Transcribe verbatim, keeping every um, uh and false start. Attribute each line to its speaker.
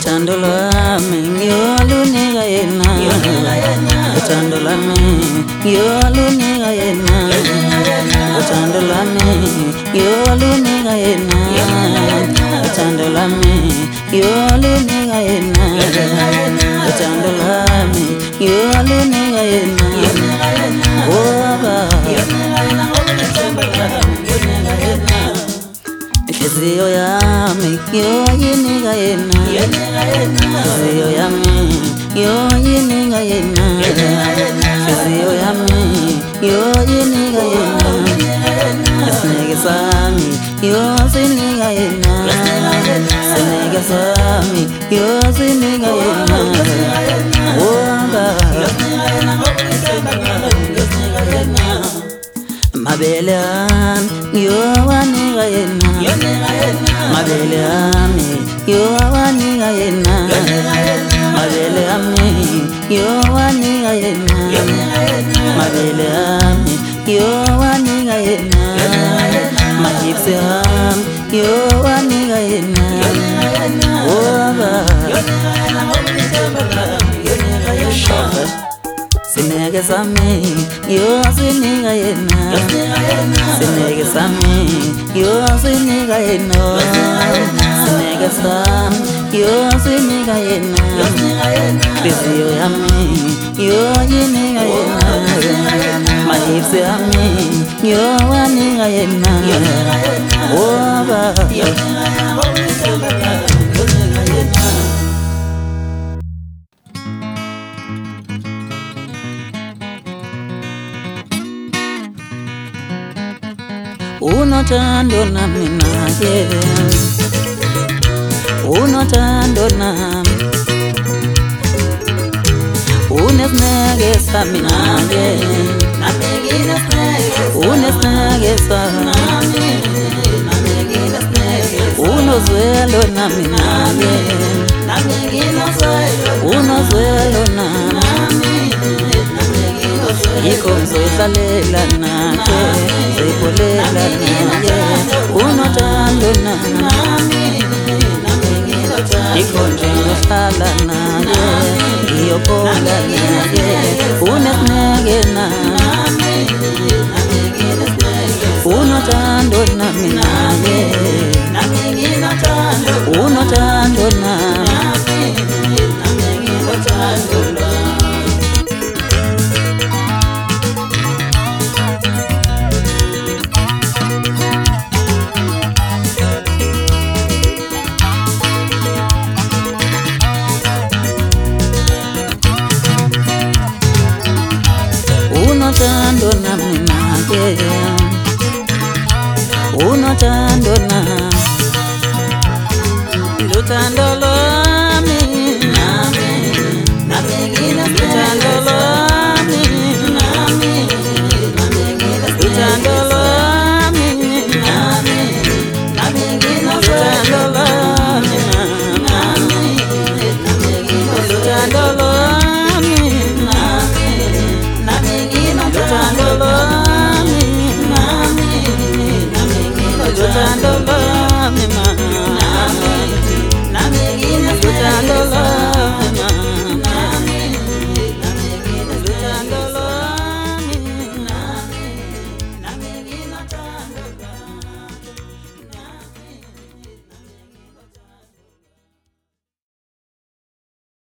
Speaker 1: uthando lwami ngiyolunika yena, uthando lwami ngiyolunika yena, uthando lwami ngiyolunika yena, uthando lwami ngiyolunika yena, uthando lwami ngiyolunika yena. Oh baba, inhliziyo yami ngiyoyinika yena, inhliziyo yami ngiyoyinika yena, inhliziyo yami ngiyoyinika yena, isineke sami ngiyosinika yena, isineke sami ngiyosinika yena. Oh baba, mabele ami ngiyowanika yena, mabele ami ngiyowanika yena, mabele ami ngiyowanika yena, mabele ami ngiyowanika yena, mahipsi ami ngiyowanika yena. Oh baba, sineke sami ngiyosinika yena, sineke sami ngiyosinika yena, sineke sami ngiyosinika yena, inhliziyo yami ngiyoyinika yena, mahipsi ami ngiyowanika yena. Oh baba, unothando nami naye, unothando nami, unesineke sami naye, unesineke sami, unozwelo nami naye, unozwelo nami, yikho ngizohlalela naye, ngizoyibolela naye. Unothando nami, yikho nje ngizohlala naye, ngiyophola naye. Unesineke nami, unothando nami naye, unothando nami. Unothando nami naye, unothando nami, luthando